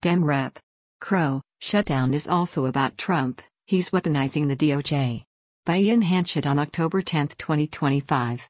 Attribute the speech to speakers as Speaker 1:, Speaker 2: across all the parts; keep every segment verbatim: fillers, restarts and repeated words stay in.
Speaker 1: Dem Rep. Crow, shutdown is also about Trump, he's weaponizing the D O J. By Ian Hanchett on October tenth, twenty twenty-five.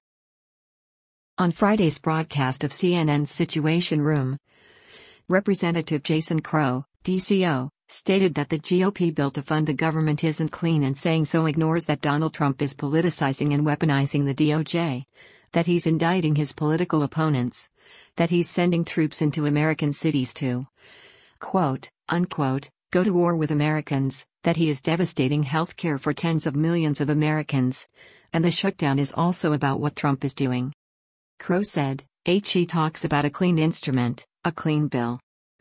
Speaker 1: On Friday's broadcast of C N N's Situation Room, Representative Jason Crow, D C O, stated that the G O P bill to fund the government isn't clean and saying so ignores that Donald Trump is politicizing and weaponizing the D O J, that he's indicting his political opponents, that he's sending troops into American cities to, quote, unquote, go to war with Americans, that he is devastating health care for tens of millions of Americans, and the shutdown is also about what Trump is doing. Crow said, he talks about a clean instrument, a clean bill.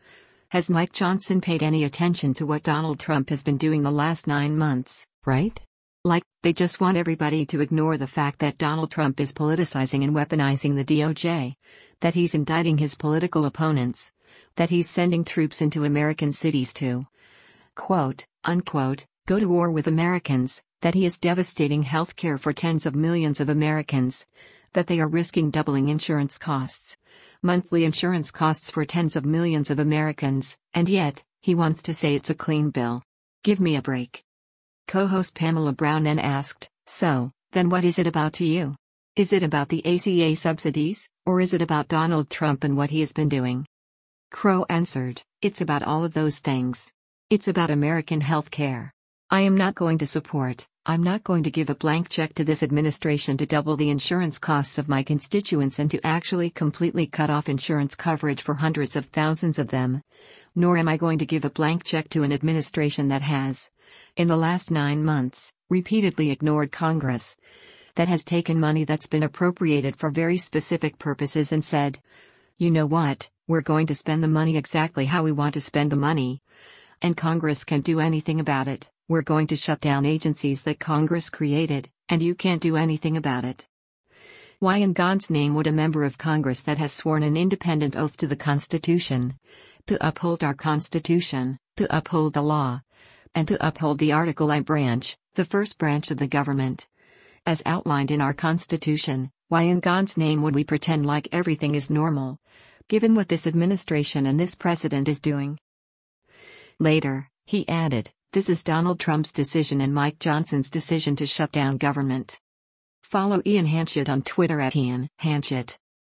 Speaker 1: Has Mike Johnson paid any attention to what Donald Trump has been doing the last nine months, right? Like, they just want everybody to ignore the fact that Donald Trump is politicizing and weaponizing the D O J, that he's indicting his political opponents, that he's sending troops into American cities to, quote, unquote, go to war with Americans, that he is devastating health care for tens of millions of Americans, that they are risking doubling insurance costs, monthly insurance costs for tens of millions of Americans, and yet, he wants to say it's a clean bill. Give me a break. Co-host Pamela Brown then asked, so, then what is it about to you? Is it about the A C A subsidies, or is it about Donald Trump and what he has been doing? Crow answered, it's about all of those things. It's about American health care. I am not going to support, I'm not going to give a blank check to this administration to double the insurance costs of my constituents and to actually completely cut off insurance coverage for hundreds of thousands of them. Nor am I going to give a blank check to an administration that has, in the last nine months, repeatedly ignored Congress, that has taken money that's been appropriated for very specific purposes and said, you know what, we're going to spend the money exactly how we want to spend the money. And Congress can't do anything about it. We're going to shut down agencies that Congress created, and you can't do anything about it. Why in God's name would a member of Congress that has sworn an independent oath to the Constitution, to uphold our Constitution, to uphold the law, and to uphold the Article I branch, the first branch of the government, as outlined in our Constitution, why in God's name would we pretend like everything is normal, given what this administration and this president is doing? Later, he added, this is Donald Trump's decision and Mike Johnson's decision to shut down government. Follow Ian Hanchett on Twitter at Ian Hanchett.